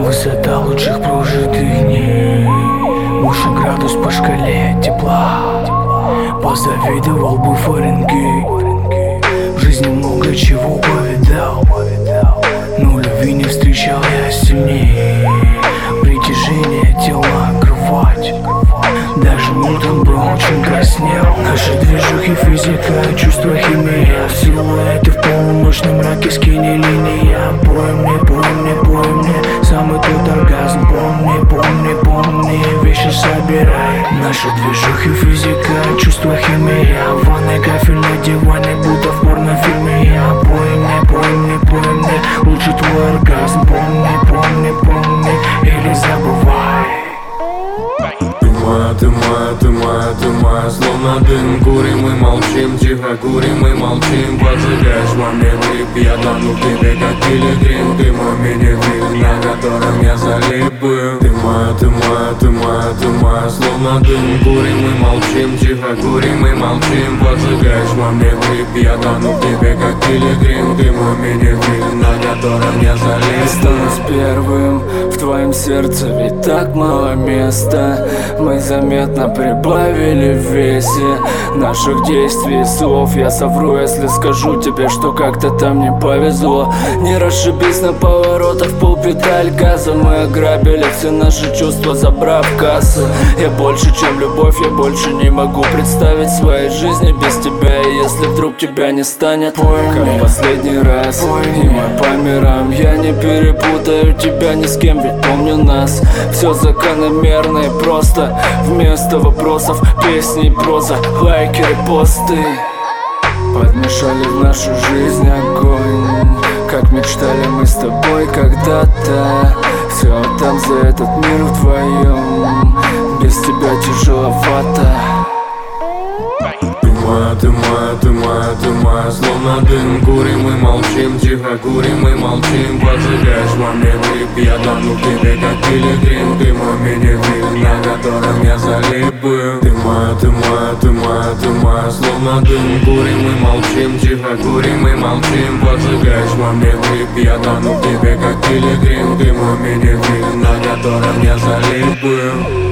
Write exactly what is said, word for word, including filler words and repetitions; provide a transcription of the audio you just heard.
Высота лучших прожитых дней, выше градус по шкале тепла. Позавидовал бы Фаренгейт. В жизни много чего повидал, но любви не встречал я сильнее. Притяжение тела кровать, даже Ньютон был очень краснел. Наши движухи физика, чувства химия, силуэты в полуночном мраке, скини линия. Пой мне, пой мне, пой мне, самый тот оргазм. Помни, помни, помни, вещи собирай. Наши движухи физика, чувства химия, в ванной кафель на диване, будто в порнофильме. Я пой мне, пой мне, пой мне, лучше твой оргазм. Помни, помни, помни, или забывай. Ты моя, ты моя, ты моя, ты моя, словно дым. Курим и молчим, тихо курим и молчим. Поджигаешь во мне дым, я тону в тебе как пилигрим. Ты мой мини-фильм, на котором я залип был. Ты моя, ты моя, ты моя, ты моя, словно дым. Курим и молчим, тихо курим и молчим. Поджигаешь во мне дым, я тону в тебе как пилигрим. Ты мой мини-фильм, на котором я залип был. Стану первым в твоем сердце, ведь так мало места. Мы заметно прибавили в весе наших действий и слов. Я совру, если скажу тебе, что как-то там не повезло. Не расшибись на поворотах, полпедаль газа. Мы ограбили все наши чувства, забрав кассы. Я больше, чем любовь, я больше не могу представить своей жизни без тебя. И если вдруг тебя не станет, пой как мне, последний раз, пой и мы по мирам. Я не перепутаю тебя ни с кем, ведь помню нас. Все закономерно и просто. Вместо вопросов песни и проза, лайки, репосты. Подмешали в нашу жизнь огонь, как мечтали мы с тобой когда-то. Все отдам за этот мир вдвоем, без тебя тяжеловато. Ты моя, ты моя, ты моя, ты моя, словно дым. Курим и молчим, тихо курим и молчим. Поджигаешь во мне дым, я тону в тебе как пилигрим. Ты мой мини-фильм, на котором я залип был. Ты моя, ты моя, ты моя, ты моя, словно дым. Курим и молчим, тихо курим и молчим. Поджигаешь во мне дым, я тону в тебе как пилигрим. Ты мой мини-фильм, на котором я залип был.